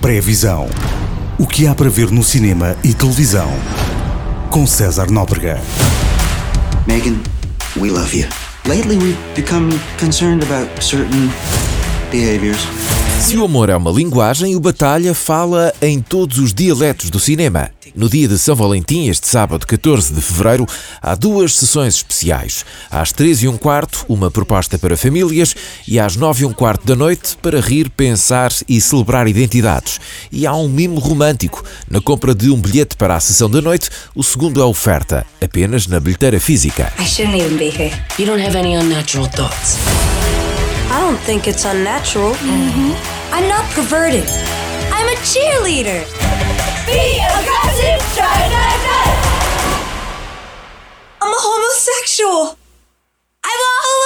Pré-visão. O que há para ver no cinema e televisão. Com César Nóbrega. Megan, we love you. Lately we've become concerned about certain behaviors. Se o amor é uma linguagem, o Batalha fala em todos os dialetos do cinema. No dia de São Valentim, este sábado 14 de fevereiro, há duas sessões especiais. Às 13h15, uma proposta para famílias, e às 9h15 da noite, para rir, pensar e celebrar identidades. E há um mimo romântico. Na compra de um bilhete para a sessão da noite, o segundo é oferta, apenas na bilheteira física. I shouldn't even be here. You don't have any unnatural thoughts. I don't think it's unnatural. I'm not perverted. I'm a cheerleader. Be aggressive, try. I'm a homosexual. I'm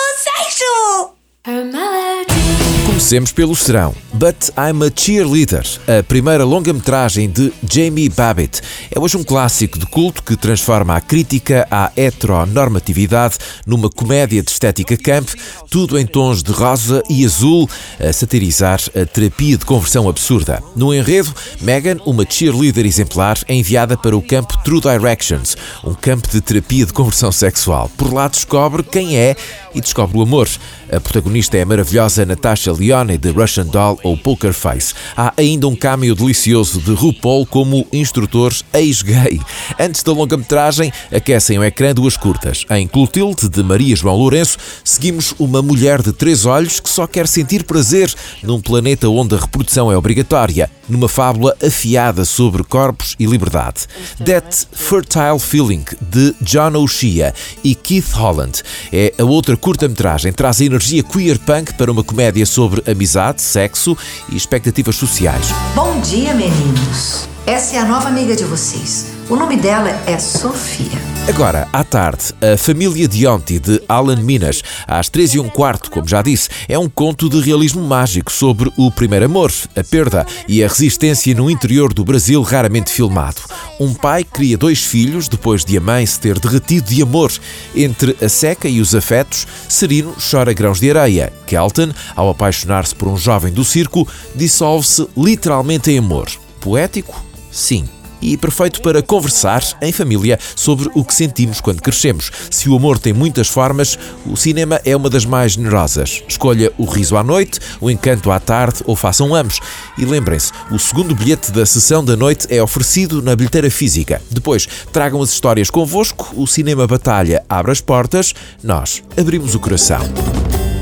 a homosexual. Her melody. Comecemos pelo serão. But I'm a Cheerleader, a primeira longa-metragem de Jamie Babbitt. É hoje um clássico de culto que transforma a crítica à heteronormatividade numa comédia de estética camp, tudo em tons de rosa e azul, a satirizar a terapia de conversão absurda. No enredo, Megan, uma cheerleader exemplar, é enviada para o campo True Directions, um campo de terapia de conversão sexual. Por lá descobre quem é e descobre o amor. A protagonista é a maravilhosa Natasha Lyonne de Russian Doll ou Poker Face. Há ainda um cameo delicioso de RuPaul como instrutor ex-gay. Antes da longa-metragem, aquecem o ecrã duas curtas. Em Clotilde, de Maria João Lourenço, seguimos uma mulher de 3 olhos que só quer sentir prazer num planeta onde a reprodução é obrigatória, numa fábula afiada sobre corpos e liberdade. That Fertile Feeling, de John O'Shea e Keith Holland, é a outra curta-metragem. Traz a energia queer punk para uma comédia sobre amizade, sexo e expectativas sociais. Bom dia, meninos. Essa é a nova amiga de vocês. O nome dela é Sofia. Agora, à tarde, A Família Dionte, de Alan Minas, às 13h15, como já disse, é um conto de realismo mágico sobre o primeiro amor, a perda e a resistência no interior do Brasil raramente filmado. Um pai cria 2 filhos depois de a mãe se ter derretido de amor. Entre a seca e os afetos, Serino chora grãos de areia. Kelton, ao apaixonar-se por um jovem do circo, dissolve-se literalmente em amor. Poético? Sim. E perfeito para conversar em família sobre o que sentimos quando crescemos. Se o amor tem muitas formas, o cinema é uma das mais generosas. Escolha o riso à noite, o encanto à tarde ou façam ambos. E lembrem-se, o segundo bilhete da sessão da noite é oferecido na bilheteira física. Depois, tragam as histórias convosco, o Cinema Batalha abre as portas, nós abrimos o coração.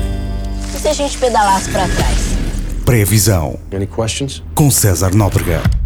E se a gente pedalasse pra trás? Pré-visão. Any questions? Com César Nóbrega.